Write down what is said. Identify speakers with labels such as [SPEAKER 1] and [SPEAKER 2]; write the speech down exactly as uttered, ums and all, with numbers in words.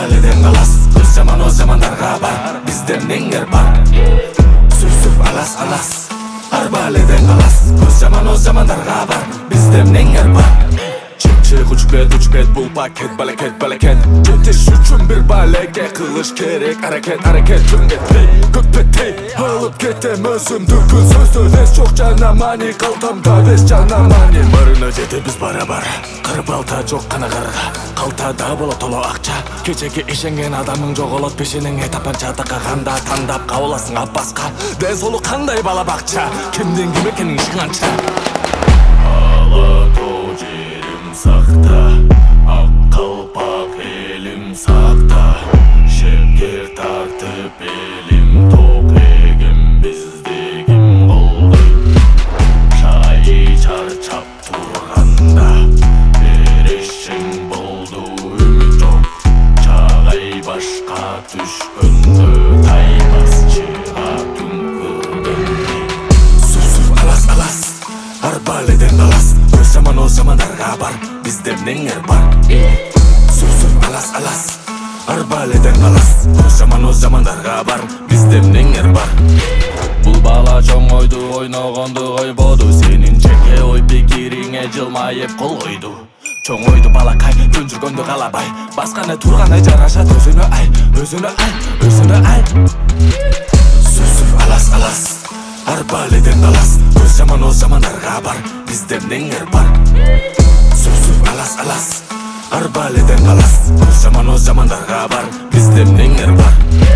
[SPEAKER 1] Арбаледен алас, көз жаман оз жамандарға бар, бізде неңер бар. Сүрсүп алас алас, арбаледен алас, көз жаман оз жамандарға бар, бізде неңер бар. Чек үч бет үч бет бұл пакет балекет балекет. Жетиш үчүн бир балеге кылыш керек аракет аракет жөнгетпей көкпеттей алып кетем өзүмдү күн сөздө вес жок жана мани калтамда вес жана мани барына жетебиз бара-бара кырбалта жок кана карга калтада болот толо акча кечеге ишенген адамың жоголот пешенеңе тапанча такаганда тандап кабыласың аппаска ден соолук кандай бала бакча кимдин ким экенин ишканча сакта, ак калпак элим сакта, шепкер тартып элим ток эгем бизде ким кылды. Чай чарчап турганда эрешең болду үмүт жок. Чагай башка түшкөндө таймас чыга түнкүргөндө. Сүрсүп алас алас, арбаледен алас, көз жаман оз жамандарға бар, бізде неңер бар. Сүрсүп алас алас, арбаледен алас, көз жаман оз жамандарға бар, бізде неңер бар. Бұл бала чоң ойду ойногонду койбоду, сенин жеке ой пикириңе жылмайып кол койду. Чоң ойду балакай, жөн жүргөндү калабай, басканы турганы жарашат өзүнө ай, өзүнө ай, өзүнө ай. Сүрсүп алас алас, арбаледен алас, көз жаман оз жамандарға бар, бізде неңер бар. Сүрсүп алас алас, арбаледен алас, көз жаман оз жамандарға бар, бізде неңер бар.